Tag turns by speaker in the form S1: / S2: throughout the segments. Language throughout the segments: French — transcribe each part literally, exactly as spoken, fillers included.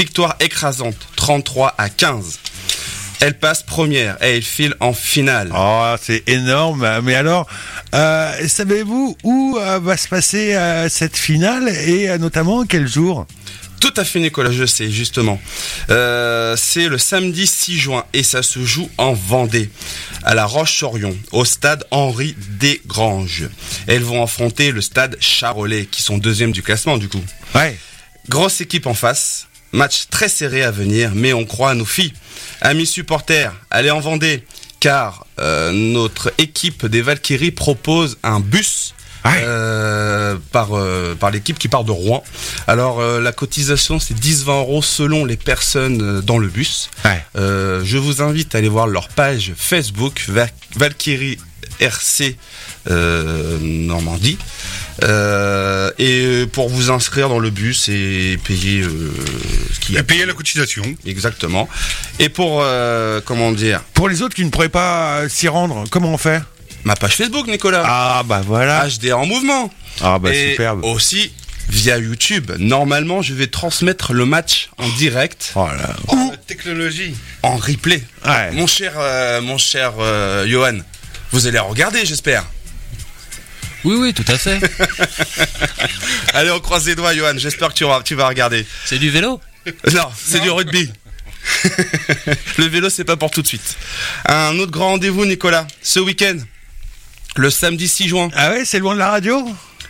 S1: Victoire écrasante, trente-trois à quinze. Elle passe première et elle file en finale.
S2: Oh, c'est énorme. Mais alors, euh, savez-vous où euh, va se passer euh, cette finale et euh, notamment quel jour ?
S1: Tout à fait, Nicolas, je sais, justement. Euh, c'est le samedi six juin et ça se joue en Vendée, à la Roche-sur-Yon, au stade Henri Desgranges. Elles vont affronter le stade Charolais, qui sont deuxième du classement, du coup.
S2: Ouais.
S1: Grosse équipe en face. Match très serré à venir, mais on croit à nos filles. Amis supporters, allez en Vendée, car euh, notre équipe des Valkyries propose un bus ouais. euh, par, euh, par l'équipe qui part de Rouen. Alors, euh, la cotisation, c'est dix à vingt euros selon les personnes dans le bus. Ouais. Euh, je vous invite à aller voir leur page Facebook, Valkyrie R C euh, Normandie. Euh, et pour vous inscrire dans le bus et payer euh,
S3: ce qu'il y a. Et payer la cotisation.
S1: Exactement. Et pour euh, comment dire,
S2: pour les autres qui ne pourraient pas s'y rendre, comment on fait?
S1: Ma page Facebook, Nicolas.
S2: Ah bah voilà.
S1: H D en mouvement.
S2: Ah bah
S1: et
S2: superbe.
S1: Aussi via YouTube. Normalement, je vais transmettre le match en direct.
S2: Oh là.
S3: Ou la technologie.
S1: En replay.
S2: Ouais.
S1: Mon cher, euh, mon cher euh, Johan, vous allez regarder, j'espère.
S4: Oui, oui, tout à fait.
S1: Allez, on croise les doigts, Johan. J'espère que tu vas, tu vas regarder.
S4: C'est du vélo ?
S1: Non, c'est non. du rugby. Le vélo, c'est pas pour tout de suite. Un autre grand rendez-vous, Nicolas, ce week-end, le samedi six juin.
S2: Ah ouais, c'est loin de la radio ?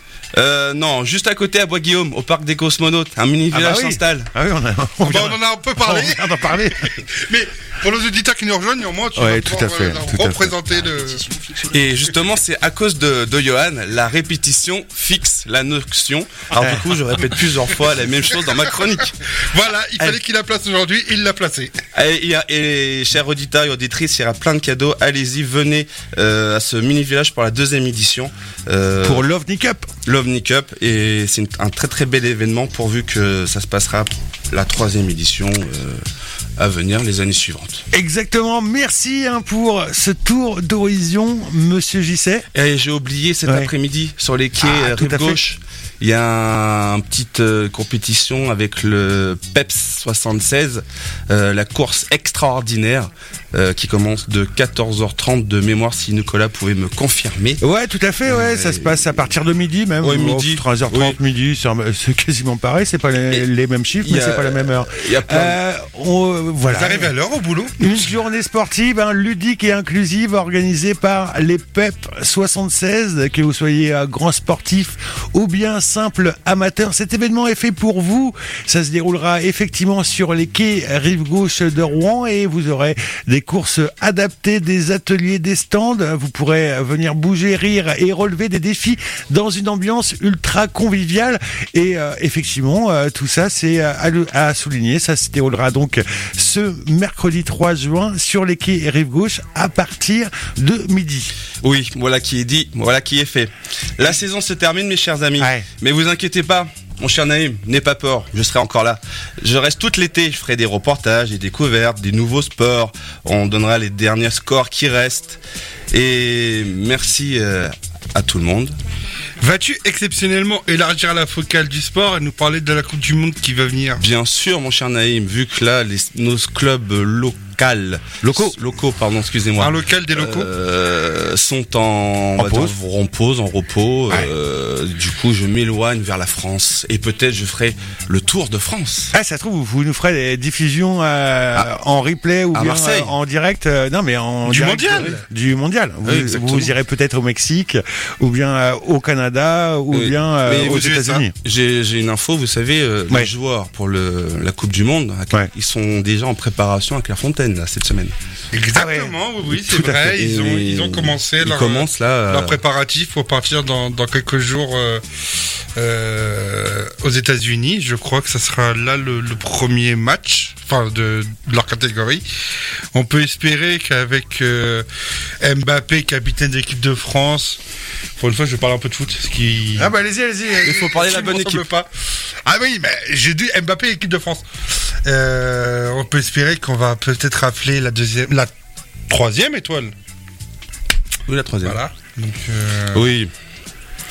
S1: Euh, non, juste à côté à Bois-Guillaume, au parc des Cosmonautes, un mini-village ah bah oui. s'installe.
S2: Ah oui, on, a, on,
S3: bah, on en a un peu parlé.
S2: On en a parlé.
S3: Mais pour les auditeurs qui nous rejoignent, néanmoins, tu
S2: ouais,
S3: vas
S2: tout
S3: pouvoir
S2: à fait,
S3: euh,
S2: tout
S3: représenter
S2: à fait.
S3: le...
S1: Et justement, c'est à cause de, de Johan, la répétition fixe la notion. Alors du coup, je répète plusieurs fois la même chose dans ma chronique.
S3: Voilà, il fallait Allez. qu'il la place aujourd'hui, il l'a placé.
S1: Et, et, et chers auditeurs et auditrices, il y aura plein de cadeaux. Allez-y, venez euh, à ce mini-village pour la deuxième édition.
S2: Euh, pour l'OVNI Cup.
S1: L'OVNI Cup, et c'est une, un très très bel événement pourvu que ça se passera la troisième édition euh, à venir les années suivantes.
S2: Exactement, merci hein, pour ce tour d'horizon, Monsieur Gisset.
S1: Et j'ai oublié cet ouais. après-midi sur les quais ah, rive gauche. Il y a une un petite euh, compétition avec le Peps soixante-seize, euh, la course extraordinaire euh, qui commence de quatorze heures trente de mémoire, si Nicolas pouvait me confirmer.
S2: Ouais, tout à fait, ouais, euh, ça se passe à partir de midi même.
S1: Ouais, midi.
S2: treize heures trente, oui. Midi, c'est, c'est quasiment pareil, c'est pas les, et les mêmes chiffres, mais a, c'est pas la même heure.
S1: Il y a plein
S2: euh, on, voilà.
S3: Vous arrivez à l'heure au boulot ?
S2: Une journée sportive, hein, ludique et inclusive organisée par les Peps soixante-seize, que vous soyez euh, grand sportif ou bien simple amateur. Cet événement est fait pour vous. Ça se déroulera effectivement sur les quais rive gauche de Rouen et vous aurez des courses adaptées, des ateliers, des stands. Vous pourrez venir bouger, rire et relever des défis dans une ambiance ultra conviviale. Et euh, effectivement, euh, tout ça, c'est à, à souligner. Ça se déroulera donc ce mercredi trois juin sur les quais rive gauche à partir de midi.
S1: Oui, voilà qui est dit, voilà qui est fait. La saison se termine, mes chers amis. Ouais. Mais vous inquiétez pas, mon cher Naïm, n'aie pas peur, je serai encore là. Je reste tout l'été, je ferai des reportages, des découvertes, des nouveaux sports. On donnera les derniers scores qui restent. Et merci euh, à tout le monde.
S3: Vas-tu exceptionnellement élargir la focale du sport et nous parler de la Coupe du Monde qui va venir ?
S1: Bien sûr, mon cher Naïm, vu que là, les, nos clubs locaux
S2: Locaux,
S1: locaux, pardon, excusez-moi.
S3: Un local des locaux
S1: euh, sont en,
S2: en pause,
S1: dire, en pause, en repos. Ouais. Euh, du coup, je m'éloigne vers la France et peut-être je ferai le tour de France.
S2: Ah, ça se trouve, vous nous ferez des diffusions euh, ah, en replay ou bien euh, en direct. Euh, non, mais en
S3: du
S2: direct,
S3: mondial.
S2: Euh, du mondial.
S1: Oui,
S2: vous, vous irez peut-être au Mexique ou bien euh, au Canada ou oui. bien euh, aux États-Unis.
S1: J'ai, j'ai une info, vous savez, euh, ouais. les joueurs pour le, la Coupe du Monde, ouais. ils sont déjà en préparation à Clairefontaine là, cette semaine.
S3: Exactement, ah ouais. oui, c'est Tout vrai. Ils ont, ils ont commencé
S1: ils
S3: leur,
S1: commencent, là,
S3: leur préparatif pour partir dans, dans quelques jours euh, euh, aux États-Unis. Je crois que ça sera là le, le premier match, enfin de, de leur catégorie. On peut espérer qu'avec euh, Mbappé, capitaine de l'équipe de France, pour une fois, je vais parler un peu de foot. Ce qui...
S2: Ah bah allez-y, allez-y.
S1: Il faut parler de la bonne équipe.
S3: Pas. Ah oui, mais j'ai dit Mbappé, équipe de France. Euh, on peut espérer qu'on va peut-être rafler la deuxième, la troisième étoile.
S1: Oui, la troisième.
S3: Voilà. Donc, euh...
S1: Oui.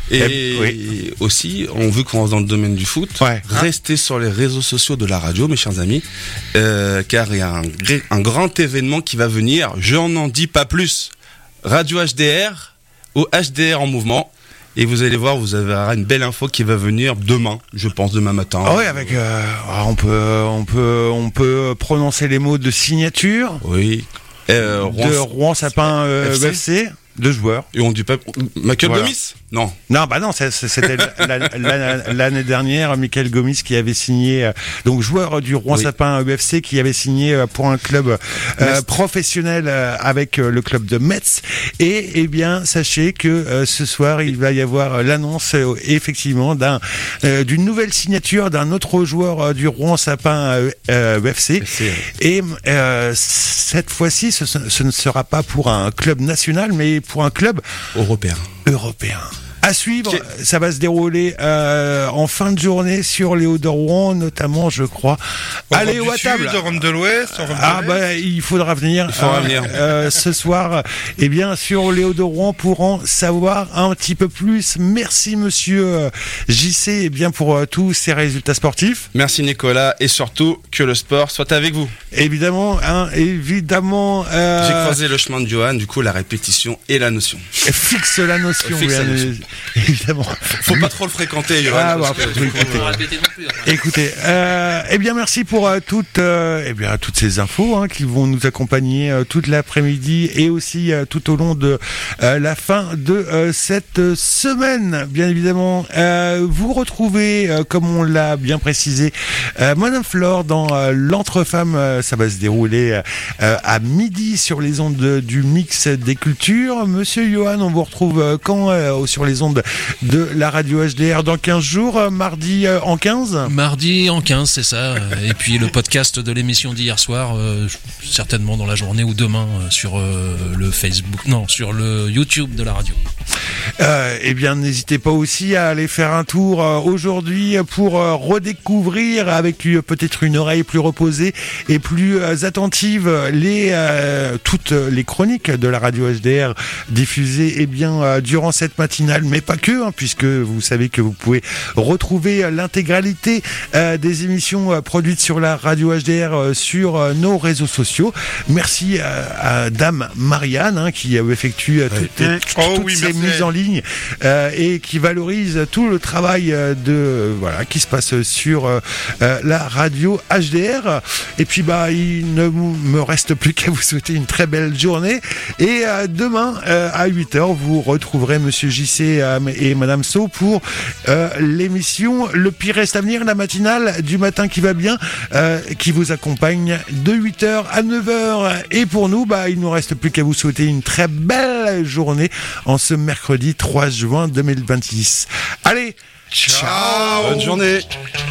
S1: Et
S2: Eh, oui.
S1: aussi, on veut qu'on rentre dans le domaine du foot.
S2: Ouais.
S1: Restez sur les réseaux sociaux de la radio, mes chers amis, euh, car il y a un, gré- un grand événement qui va venir. Je n'en dis pas plus. Radio H D R ou H D R en mouvement. Et vous allez voir, vous avez une belle info qui va venir demain, je pense demain matin.
S2: Ah oui, avec euh, ah, on peut on peut on peut prononcer les mots de signature
S1: Oui. Euh,
S2: de
S1: Rouen-
S2: Rouen Sapin euh,
S1: F C.
S2: F C, deux joueurs.
S1: Et on dit pas Michael
S2: Voilà.
S1: Gomis? Non.
S2: Non, bah non, c'est- c'est- c'était la- la- l'année dernière, Michael Gomis qui avait signé, euh, donc joueur du Rouen
S1: Oui.
S2: Sapin E F C, qui avait signé euh, pour un club euh,
S1: Metz.
S2: professionnel euh, avec euh, le club de Metz. Et eh bien, sachez que euh, ce soir, il va y avoir euh, l'annonce euh, effectivement d'un euh, d'une nouvelle signature d'un autre joueur euh, du Rouen Sapin euh, euh, E F C.
S1: F C, ouais.
S2: Et euh, cette fois-ci, ce, ce ne sera pas pour un club national, mais pour un club
S1: Européen.
S2: européen. À suivre,
S1: Ok.
S2: ça va se dérouler euh, en fin de journée sur Léo de Rouen, notamment, je crois. Allez,
S3: Europe
S2: à
S3: du
S2: table.
S3: Sud, Europe de l'Ouest, Europe de
S2: Ah
S3: l'Est.
S2: bah il faudra venir,
S1: Il faudra
S2: euh,
S1: venir.
S2: euh, ce soir, eh bien sur Léo de Rouen pour en savoir un petit peu plus. Merci Monsieur euh, J C, eh bien pour euh, tous ces résultats sportifs.
S1: Merci Nicolas et surtout que le sport soit avec vous.
S2: Évidemment, hein, évidemment. euh,
S1: J'ai croisé le chemin de Johan, du coup la répétition et la notion.
S2: Fixe la notion,
S1: Fixe la
S2: bien,
S1: notion.
S2: évidemment.
S1: Faut pas trop le fréquenter, Johan.
S2: Ah,
S1: parce
S2: bah,
S1: que-
S2: faut écouter.
S4: Faut pas répéter non plus. hein.
S2: Écoutez, euh, eh bien merci pour euh, toutes, euh, eh bien toutes ces infos hein, qui vont nous accompagner euh, toute l'après-midi et aussi euh, tout au long de euh, la fin de euh, cette semaine. Bien évidemment, euh, vous retrouvez, euh, comme on l'a bien précisé, euh, Madame Flore dans euh, l'Entre-Femmes. Euh, ça va se dérouler euh, à midi sur les ondes de- du mix des cultures. Monsieur Johan, on vous retrouve euh, quand euh, sur les ondes de la radio H D R dans quinze jours, euh, mardi euh, en quinze.
S4: Mardi en quinze, c'est ça. Et puis le podcast de l'émission d'hier soir, euh, certainement dans la journée ou demain euh, sur euh, le Facebook, non, sur le YouTube de la radio.
S2: Euh, eh bien, n'hésitez pas aussi à aller faire un tour euh, aujourd'hui pour euh, redécouvrir avec euh, peut-être une oreille plus reposée et plus euh, attentive les euh, toutes les chroniques de la radio H D R diffusées eh bien euh, durant cette matinale, mais pas que, hein, puisque vous savez que vous pouvez retrouver euh, l'intégralité euh, des émissions euh, produites sur la radio H D R euh, sur euh, nos réseaux sociaux. Merci euh, à Dame Marianne hein, qui euh, effectue euh, toutes,
S3: Mmh. Oh
S2: toutes
S3: oui,
S2: ces
S3: merci.
S2: mises en ligne euh, et qui valorise tout le travail euh, de euh, voilà qui se passe sur euh, euh, la radio H D R. Et puis bah il ne me reste plus qu'à vous souhaiter une très belle journée et euh, demain euh, à huit heures vous retrouverez Monsieur J C euh, et Madame So pour euh, l'émission Le Pire reste à venir, la matinale du matin qui va bien euh, qui vous accompagne de huit heures à neuf heures. Et pour nous bah il nous reste plus qu'à vous souhaiter une très belle journée en ce mercredi trois juin deux mille vingt-six. Allez, ciao.
S1: Bonne journée.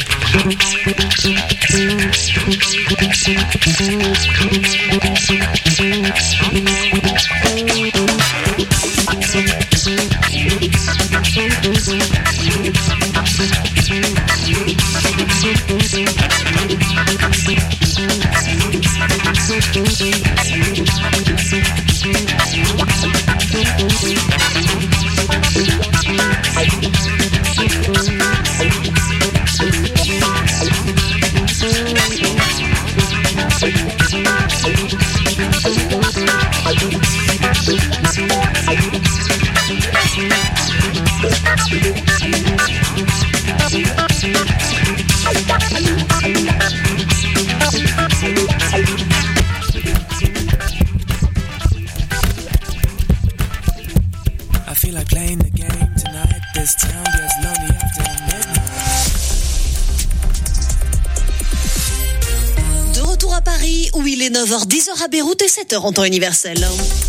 S5: I feel like playing the game tonight. This town gets lonely after midnight.
S6: De retour à Paris, où il est neuf heures dix à Beyrouth et sept heures en temps universel.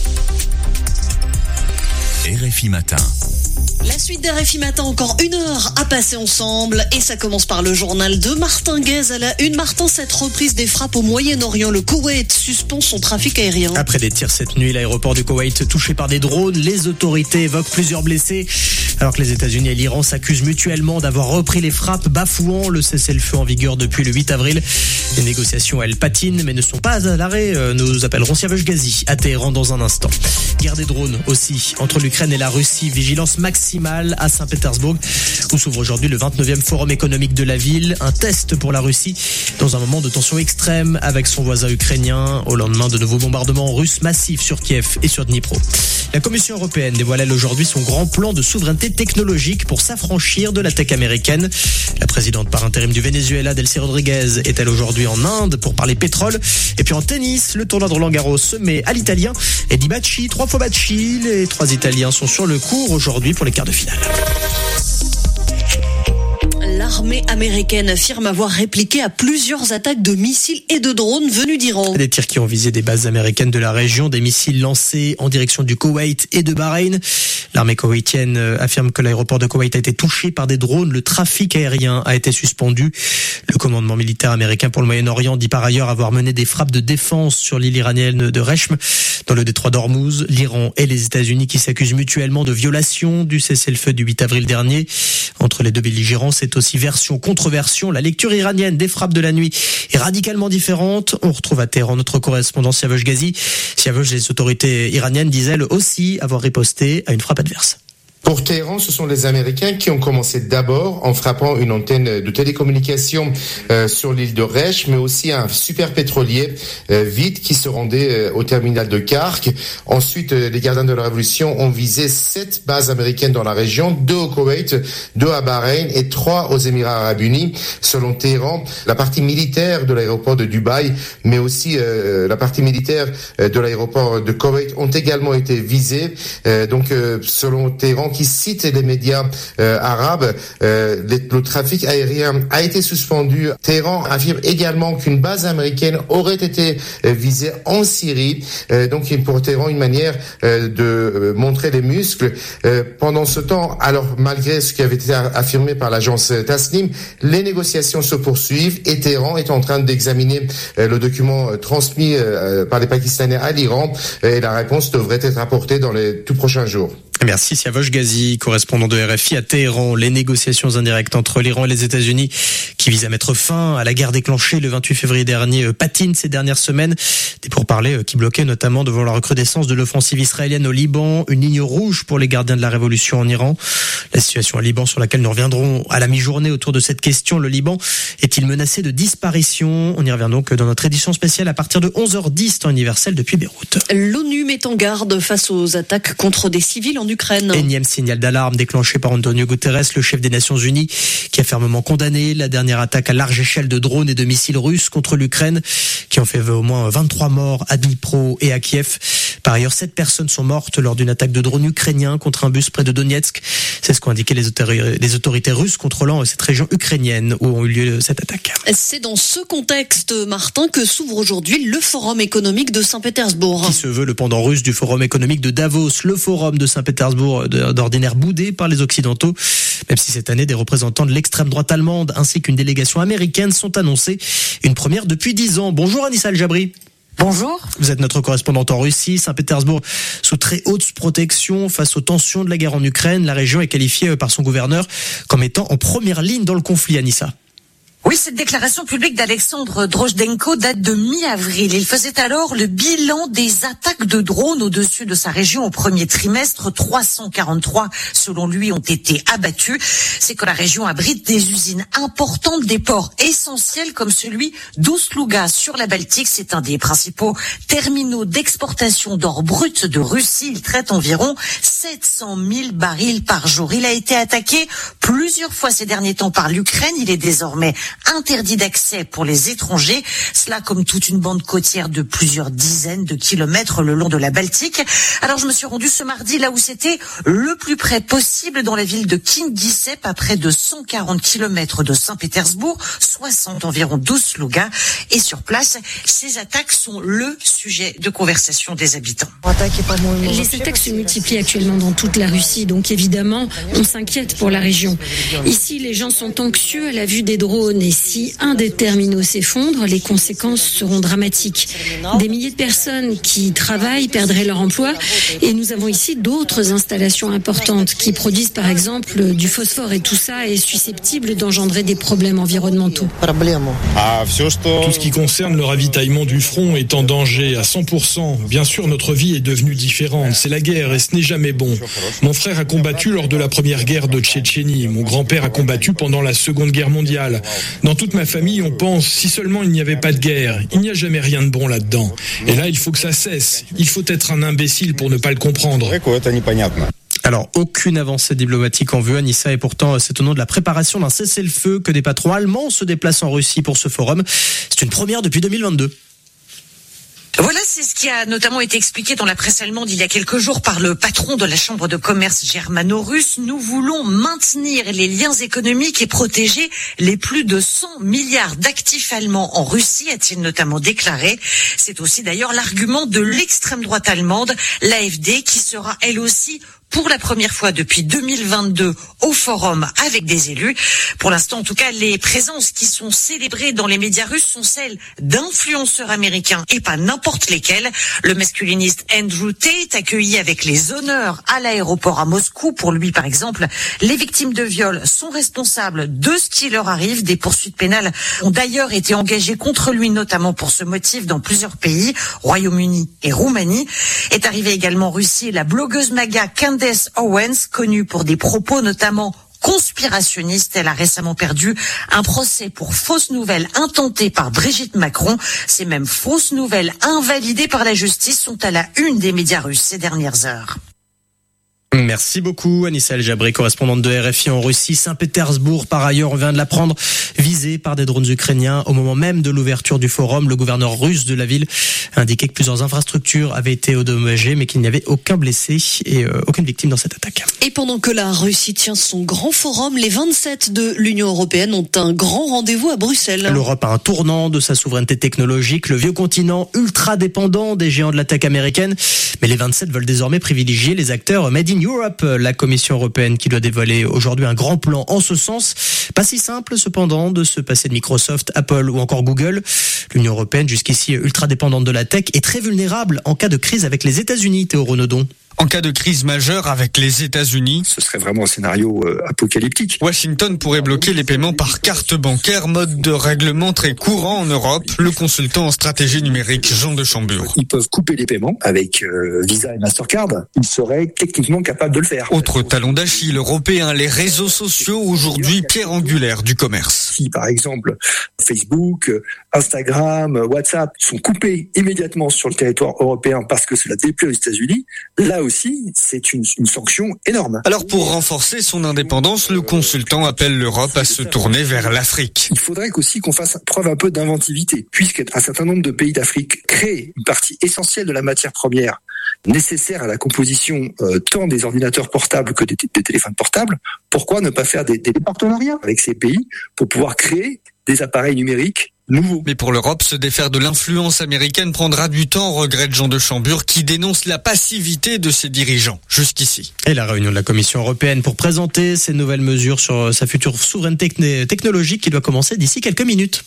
S7: R F I Matin.
S6: La suite des R F I Matin, encore une heure à passer ensemble. Et ça commence par le journal de Martin Guez à la une. Martin, cette reprise des frappes au Moyen-Orient. Le Koweït suspend son trafic aérien.
S8: Après des tirs cette nuit, l'aéroport du Koweït touché par des drones, les autorités évoquent plusieurs blessés. Alors que les États-Unis et l'Iran s'accusent mutuellement d'avoir repris les frappes, bafouant le cessez-le-feu en vigueur depuis le huit avril. Les négociations, elles patinent, mais ne sont pas à l'arrêt. Nous appellerons Siavash Ghazi à Téhéran dans un instant. Guerre des drones aussi entre l'Ukraine et la Russie. Vigilance maximale à Saint-Pétersbourg où s'ouvre aujourd'hui le vingt-neuvième forum économique de la ville. Un test pour la Russie dans un moment de tension extrême avec son voisin ukrainien au lendemain de nouveaux bombardements russes massifs sur Kiev et sur Dnipro. La Commission européenne dévoile elle aujourd'hui son grand plan de souveraineté technologique pour s'affranchir de la tech américaine. La présidente par intérim du Venezuela, Delcy Rodriguez, est elle aujourd'hui en Inde pour parler pétrole. Et puis en tennis, le tournoi de Roland-Garros se met à l'italien. Eddie Bacci, trois fois Bacci, les trois Italiens sont sur le court aujourd'hui pour les quarts de finale.
S6: L'armée américaine affirme avoir répliqué à plusieurs attaques de missiles et de drones venus d'Iran.
S8: Des tirs qui ont visé des bases américaines de la région, des missiles lancés en direction du Koweït et de Bahreïn. L'armée koweïtienne affirme que l'aéroport de Koweït a été touché par des drones. Le trafic aérien a été suspendu. Le commandement militaire américain pour le Moyen-Orient dit par ailleurs avoir mené des frappes de défense sur l'île iranienne de Rechm, dans le détroit d'Ormuz. L'Iran et les États-Unis qui s'accusent mutuellement de violation du cessez-le-feu du huit avril dernier. Entre les deux belligérants, c'est aussi version contre version. La lecture iranienne des frappes de la nuit est radicalement différente. On retrouve à Téhéran notre correspondant Siavash Ghazi. Siavash, les autorités iraniennes disent elles aussi avoir riposté à une frappe adverse.
S7: Pour Téhéran, ce sont les Américains qui ont commencé d'abord en frappant une antenne de télécommunication euh, sur l'île de Resh, mais aussi un super pétrolier euh, vide qui se rendait euh, au terminal de Kark. Ensuite, euh, les gardiens de la Révolution ont visé sept bases américaines dans la région, deux au Koweït, deux à Bahreïn et trois aux Émirats Arabes Unis. Selon Téhéran, la partie militaire de l'aéroport de Dubaï, mais aussi euh, la partie militaire euh, de l'aéroport de Koweït ont également été visées. Euh, donc, euh, selon Téhéran, qui cite les médias euh, arabes, euh, les, le trafic aérien a été suspendu. Téhéran affirme également qu'une base américaine aurait été euh, visée en Syrie. Euh, donc pour Téhéran, une manière euh, de euh, montrer les muscles. Euh, pendant ce temps, alors malgré ce qui avait été affirmé par l'agence Tasnim, les négociations se poursuivent et Téhéran est en train d'examiner euh, le document euh, transmis euh, par les Pakistanais à l'Iran et la réponse devrait être apportée dans les tout prochains jours.
S8: Merci Siavash Ghazi, correspondant de R F I à Téhéran. Les négociations indirectes entre l'Iran et les États-Unis qui visent à mettre fin à la guerre déclenchée le vingt-huit février dernier patinent ces dernières semaines. Des pourparlers qui bloquaient notamment devant la recrudescence de l'offensive israélienne au Liban, une ligne rouge pour les gardiens de la révolution en Iran. La situation au Liban sur laquelle nous reviendrons à la mi-journée autour de cette question. Le Liban est-il menacé de disparition? On y revient donc dans notre édition spéciale à partir de onze heures dix, temps universel depuis Beyrouth.
S6: L'ONU met en garde face aux attaques contre des civils en Ukraine.
S8: Énième signal d'alarme déclenché par Antonio Guterres, le chef des Nations Unies, qui a fermement condamné la dernière attaque à large échelle de drones et de missiles russes contre l'Ukraine, qui ont fait au moins vingt-trois morts à Dnipro et à Kiev. Par ailleurs, sept personnes sont mortes lors d'une attaque de drones ukrainiens contre un bus près de Donetsk. C'est ce qu'ont indiqué les autorités, les autorités russes contrôlant cette région ukrainienne où ont eu lieu cette attaque.
S6: C'est dans ce contexte, Martin, que s'ouvre aujourd'hui le Forum économique de Saint-Pétersbourg.
S8: Qui se veut le pendant russe du Forum économique de Davos, le Forum de Saint-Pétersbourg d'ordinaire boudé par les Occidentaux, même si cette année des représentants de l'extrême droite allemande ainsi qu'une délégation américaine sont annoncés. Une première depuis dix ans. Bonjour Anissa Al-Jabri.
S9: Bonjour.
S8: Vous êtes notre correspondante en Russie, Saint-Pétersbourg sous très haute protection face aux tensions de la guerre en Ukraine. La région est qualifiée par son gouverneur comme étant en première ligne dans le conflit, Anissa.
S9: Oui, cette déclaration publique d'Alexandre Drozhdenko date de mi-avril. Il faisait alors le bilan des attaques de drones au-dessus de sa région au premier trimestre. trois cent quarante-trois, selon lui, ont été abattus. C'est que la région abrite des usines importantes, des ports essentiels comme celui d'Oust-Louga sur la Baltique. C'est un des principaux terminaux d'exportation d'or brut de Russie. Il traite environ sept cent mille barils par jour. Il a été attaqué plusieurs fois ces derniers temps par l'Ukraine. Il est désormais interdit d'accès pour les étrangers. Cela comme toute une bande côtière de plusieurs dizaines de kilomètres le long de la Baltique. Alors je me suis rendue ce mardi là où c'était le plus près possible dans la ville de Kingisepp, à près de cent quarante kilomètres de Saint-Pétersbourg, soixante environ d'Oust-Louga. Et sur place, ces attaques sont le sujet de conversation des habitants.
S10: Les attaques se multiplient actuellement dans toute la Russie, donc évidemment, on s'inquiète pour la région. Ici, les gens sont anxieux à la vue des drones. fonctionne et si un des terminaux s'effondre, les conséquences seront dramatiques. Des milliers de personnes qui travaillent perdraient leur emploi et nous avons ici d'autres installations importantes qui produisent par exemple du phosphore et tout ça est susceptible d'engendrer des problèmes environnementaux.
S11: Tout ce qui concerne le ravitaillement du front est en danger à cent pour cent. Bien sûr, notre vie est devenue différente. C'est la guerre et ce n'est jamais bon. Mon frère a combattu lors de la première guerre de Tchétchénie. Mon grand-père a combattu pendant la Seconde Guerre mondiale. Dans toute ma famille, on pense, si seulement il n'y avait pas de guerre, il n'y a jamais rien de bon là-dedans. Et là, il faut que ça cesse. Il faut être un imbécile pour ne pas le comprendre.
S8: Alors, aucune avancée diplomatique en vue, Anissa, et pourtant, c'est au nom de la préparation d'un cessez-le-feu que des patrons allemands se déplacent en Russie pour ce forum. C'est une première depuis deux mille vingt-deux.
S9: Voilà, c'est ce qui a notamment été expliqué dans la presse allemande il y a quelques jours par le patron de la Chambre de commerce germano-russe. Nous voulons maintenir les liens économiques et protéger les plus de cent milliards d'actifs allemands en Russie, a-t-il notamment déclaré. C'est aussi d'ailleurs l'argument de l'extrême droite allemande, l'A F D, qui sera elle aussi pour la première fois depuis deux mille vingt-deux au forum avec des élus. Pour l'instant, en tout cas, les présences qui sont célébrées dans les médias russes sont celles d'influenceurs américains et pas n'importe lesquels. Le masculiniste Andrew Tate, accueilli avec les honneurs à l'aéroport à Moscou. Pour lui, par exemple, les victimes de viol sont responsables de ce qui leur arrive. Des poursuites pénales ont d'ailleurs été engagées contre lui, notamment pour ce motif dans plusieurs pays, Royaume-Uni et Roumanie. Est arrivée également en Russie la blogueuse MAGA Candace Owens, connue pour des propos notamment conspirationnistes. Elle a récemment perdu un procès pour fausses nouvelles intentées par Brigitte Macron. Ces mêmes fausses nouvelles invalidées par la justice sont à la une des médias russes ces dernières heures.
S8: Merci beaucoup, Anissa El Jabri, correspondante de R F I en Russie. Saint-Pétersbourg, par ailleurs, on vient de l'apprendre, visé par des drones ukrainiens. Au moment même de l'ouverture du forum, le gouverneur russe de la ville indiquait que plusieurs infrastructures avaient été endommagées, mais qu'il n'y avait aucun blessé et euh, aucune victime dans cette attaque.
S6: Et pendant que la Russie tient son grand forum, les vingt-sept de l'Union européenne ont un grand rendez-vous à Bruxelles.
S8: L'Europe a un tournant de sa souveraineté technologique, le vieux continent ultra dépendant des géants de la tech américaine. Mais les vingt-sept veulent désormais privilégier les acteurs made in Europe, la Commission européenne qui doit dévoiler aujourd'hui un grand plan en ce sens. Pas si simple cependant de se passer de Microsoft, Apple ou encore Google. L'Union européenne, jusqu'ici ultra dépendante de la tech, est très vulnérable en cas de crise avec les États-Unis, Théo Renaudon.
S12: En cas de crise majeure avec les États-Unis,
S13: ce serait vraiment un scénario euh, apocalyptique.
S12: Washington pourrait bloquer les paiements par carte bancaire, mode de règlement très courant en Europe. Le consultant en stratégie numérique Jean de Chambure.
S13: Ils peuvent couper les paiements avec euh, Visa et Mastercard. Ils seraient techniquement capables de le faire.
S12: Autre talon d'Achille européen, les réseaux sociaux, aujourd'hui pierre angulaire du commerce.
S13: Si par exemple Facebook, Instagram, WhatsApp sont coupés immédiatement sur le territoire européen parce que cela déplaît aux États-Unis, là aussi, c'est une, une sanction énorme.
S12: Alors pour renforcer son indépendance, le consultant appelle l'Europe à se tourner vers l'Afrique.
S13: Il faudrait aussi qu'on fasse preuve un peu d'inventivité, puisqu'un certain nombre de pays d'Afrique créent une partie essentielle de la matière première nécessaire à la composition euh, tant des ordinateurs portables que des, t- des téléphones portables. Pourquoi ne pas faire des, des partenariats avec ces pays pour pouvoir créer des appareils numériques nouveaux?
S12: Mais pour l'Europe, se défaire de l'influence américaine prendra du temps, regrette Jean de Chambure, qui dénonce la passivité de ses dirigeants jusqu'ici.
S8: Et la réunion de la Commission européenne pour présenter ces nouvelles mesures sur sa future souveraineté technologique qui doit commencer d'ici quelques minutes.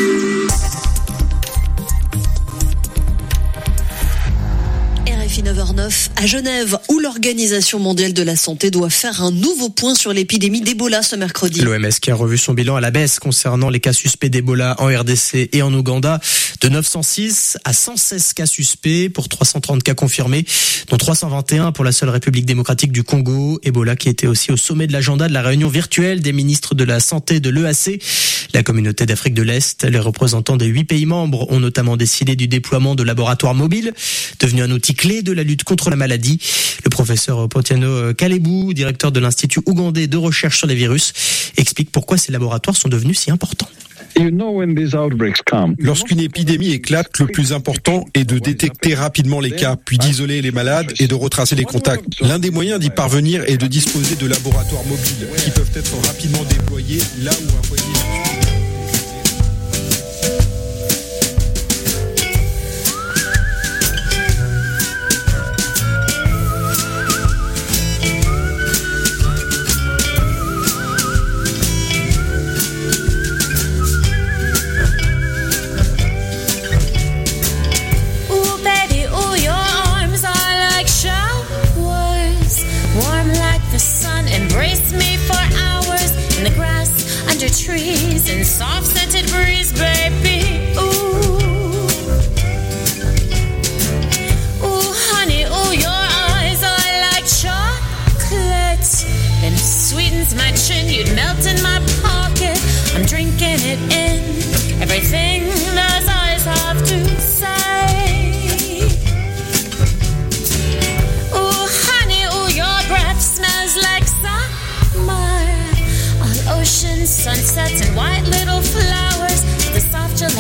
S6: neuf heures neuf à Genève, où l'Organisation mondiale de la santé doit faire un nouveau point sur l'épidémie d'Ebola ce mercredi.
S8: L'O M S qui a revu son bilan à la baisse concernant les cas suspects d'Ebola en R D C et en Ouganda, de neuf cent six à cent seize cas suspects pour trois cent trente cas confirmés, dont trois cent vingt et un pour la seule République démocratique du Congo. Ebola qui était aussi au sommet de l'agenda de la réunion virtuelle des ministres de la Santé de l'E A C. La communauté d'Afrique de l'Est, les représentants des huit pays membres ont notamment décidé du déploiement de laboratoires mobiles, devenu un outil clé de la lutte contre la maladie. Le professeur Potiano Kalebou, directeur de l'Institut ougandais de recherche sur les virus, explique pourquoi ces laboratoires sont devenus si importants.
S14: Lorsqu'une épidémie éclate, le plus important est de détecter rapidement les cas, puis d'isoler les malades et de retracer les contacts. L'un des moyens d'y parvenir est de disposer de laboratoires mobiles qui peuvent être rapidement déployés là où un foyer est.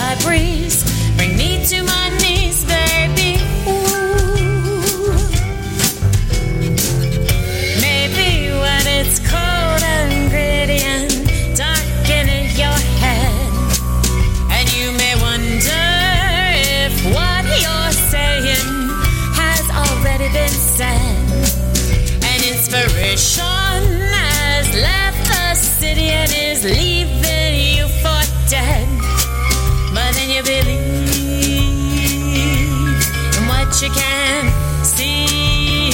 S15: I breeze. Bring me to my knees, baby. Ooh. Maybe when it's cold and gritty and dark in your head, and you may wonder if what you're saying has already been said. And inspiration has left the city and is leaving you for dead. But then you believe in what you can see.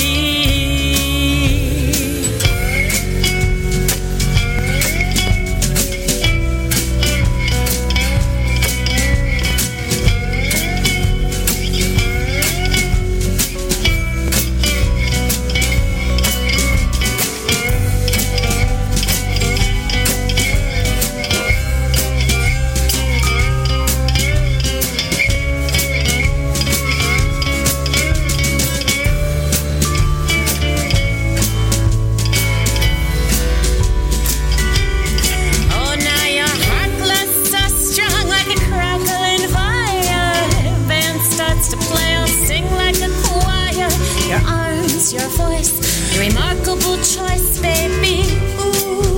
S15: Your voice, your remarkable choice, baby. Ooh.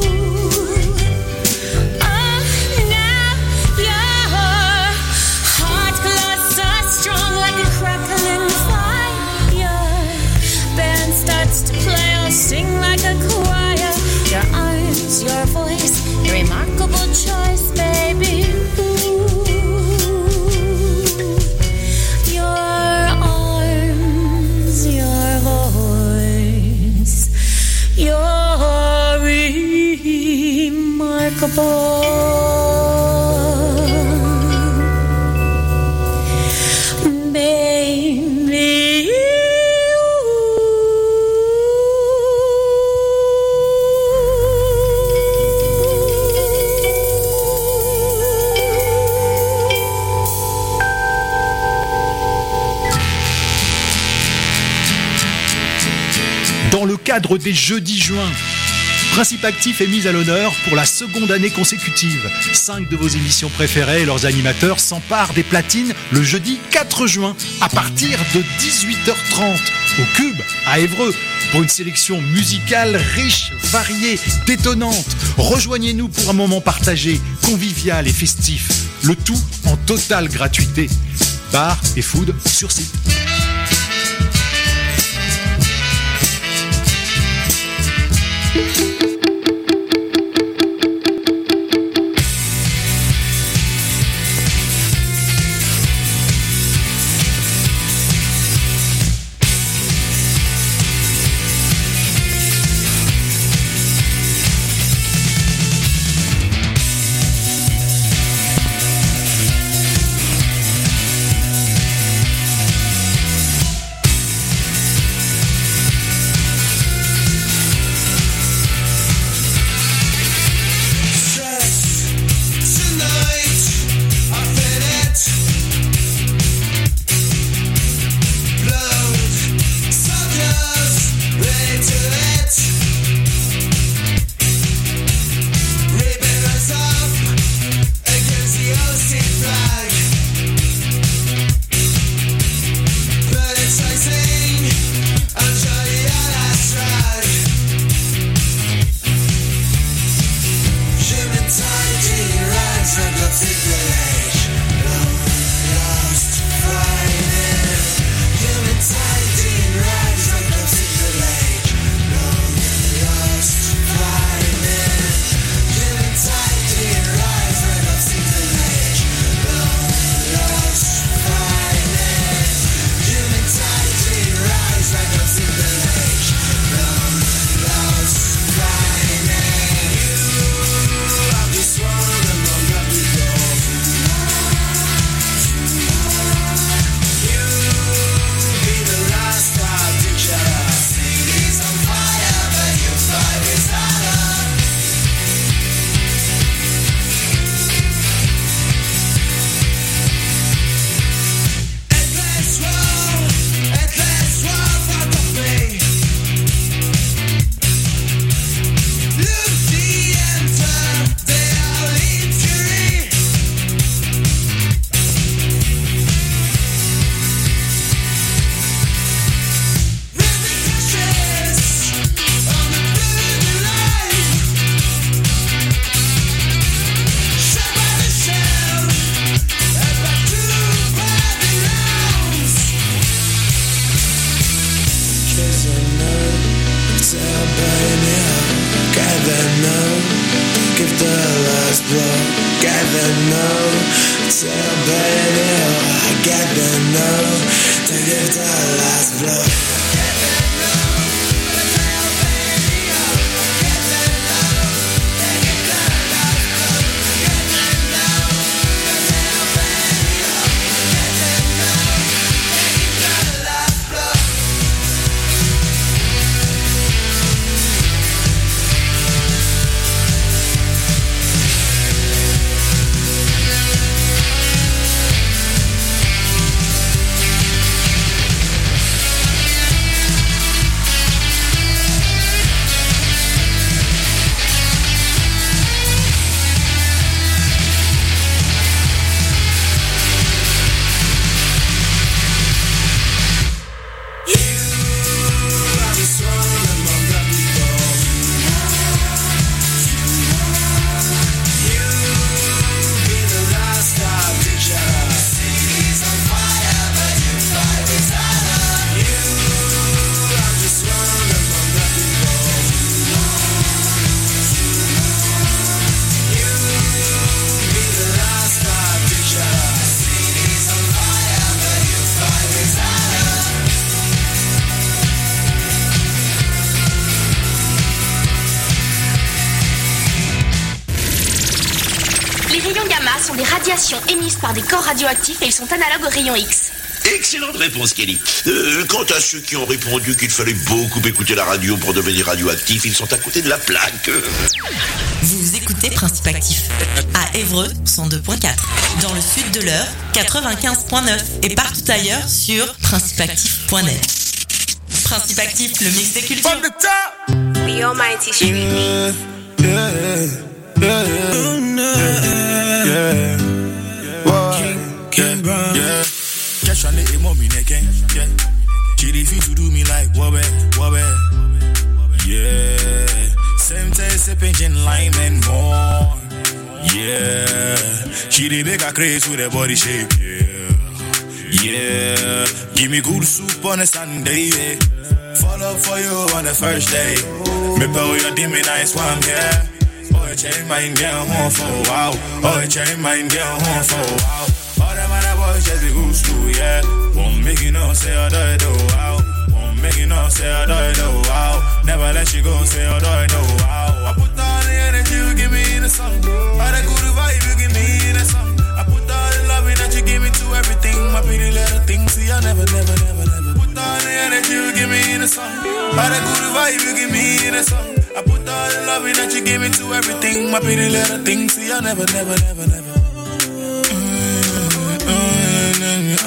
S15: Oh, now your heart glows so strong like a crackling fire. Band starts to play or sing like a choir. Your arms, your voice, your remarkable choice, baby. Ooh. You're remarkable, baby.
S16: Dans le cadre des Jeudis juin, Principe Actif est mise à l'honneur pour la seconde année consécutive. Cinq de vos émissions préférées et leurs animateurs s'emparent des platines le jeudi quatre juin à partir de dix-huit heures trente au Cube à Évreux pour une sélection musicale riche, variée, détonnante. Rejoignez-nous pour un moment partagé, convivial et festif. Le tout en totale gratuité. Bar et food sur site.
S5: together now to give the last blow.
S17: Sont des radiations émises par des corps radioactifs et ils sont analogues aux rayons X.
S18: Excellente réponse, Kelly. Euh, quant à ceux qui ont répondu qu'il fallait beaucoup écouter la radio pour devenir radioactif, ils sont à côté de la plaque.
S19: Vous écoutez Principe Actif à Évreux cent deux point quatre, dans le sud de l'Eure quatre-vingt-quinze point neuf et partout ailleurs sur principe actif point net. Principe Actif, le mix des cultures.
S5: From the top, the almighty street. Yeah, yeah, yeah, yeah, yeah. King Brown, yeah. Catch on the mommy again, yeah. She refuse to do me like wobble, wobble. Yeah, same taste, sipping gin, lime and more. Yeah, she the make a craze with her body shape. Yeah, yeah. Give me good soup on a Sunday. Yeah. Fall up for you on the first day. Me pay your dimmy nice one, yeah. Oh, I change mine down home for a while. Oh, I change mine down home for a while. All them other boys just be good school, yeah. Won't make you know, say I die, do wow. Won't make you know, say I die, do wow. Never let you go, say I die, do wow. I put all the energy you give me in the song. All the good vibe you give me in the song. I put all the loving that you give me to everything. My pretty little thing, see I never, never, never, never. Put all the energy you give me in the song. All the good vibe you give me in the song. I put all the loving that you give me to everything. My pretty little thing, see I never, never, never, never. Oh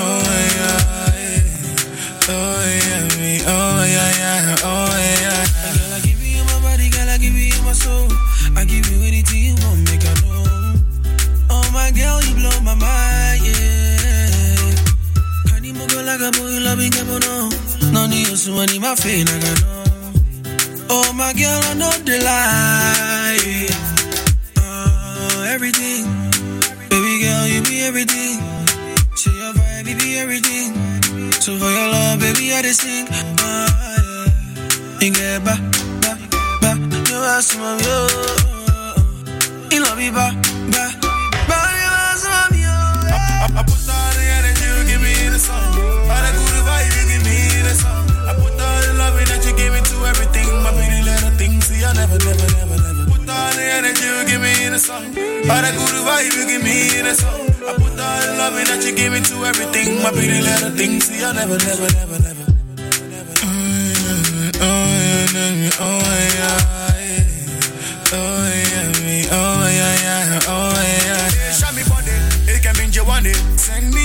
S5: yeah, oh yeah, me, oh yeah, yeah, oh yeah. Girl, I give you my body, girl, I give you my soul. I give you anything you want, make I know. Oh my girl, you blow my mind, yeah. Kani mo go like a boy, loving you, no. No need you, so I need my face, I got no. Oh my girl, I know the lie. Uh, everything, baby girl, you be everything. Say your vibe, you be everything. So for your love, baby, I just sing. Ah, yeah. You get back, back, back. You ask some yo. You love me back, back. Back, you ask some yo. I, I, I put all the energy you give me in the song. All the good vibe you give me in the song. I put all the loving that you give me to everything. My pretty little thing, see I never, never, never, never. Put all the energy you give me in the song. All the good vibe you give me in the song. I put all the loving that you give me to everything. My pretty little thing, see I never, never, never, never. Mm, oh yeah, oh yeah, oh yeah, me, oh yeah, yeah, oh yeah. Show me body, it can mean you want it. Send me